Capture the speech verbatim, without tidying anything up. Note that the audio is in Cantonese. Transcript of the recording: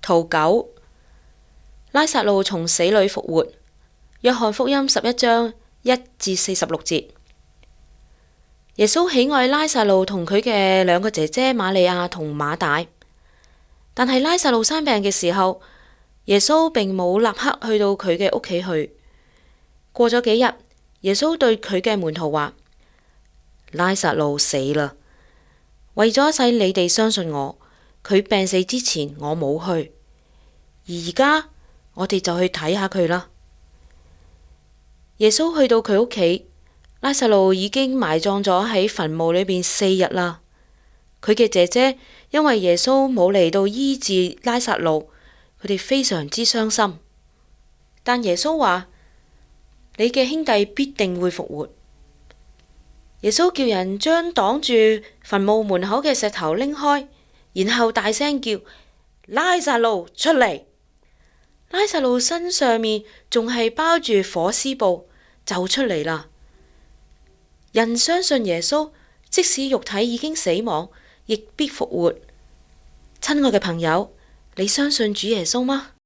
圖九，拉撒路從死裏復活。約翰福音十一章一至四十六節。耶穌喜愛拉撒路同佢嘅兩個姐姐瑪利亞同馬大，但係拉撒路生病嘅時候，耶穌並冇立刻去到佢嘅屋企去。過咗幾日，耶穌對佢嘅門徒話：拉撒路死啦，為咗使你哋相信我，佢病死之前我冇去，而家我哋就去睇下佢啦。耶穌去到佢屋企，拉撒路已經埋葬咗喺墳墓裏邊四日啦。佢嘅姐姐因為耶穌冇嚟到醫治拉撒路，佢哋非常之傷心。但耶穌話：你嘅兄弟必定會復活。耶穌叫人將擋住墳墓門口嘅石頭拎開，然後大聲叫：拉撒路出嚟！拉撒路身上面仲係包住火絲布，就出嚟啦。人相信耶穌，即使肉體已經死亡，亦必復活。親愛嘅朋友，你相信主耶穌嗎？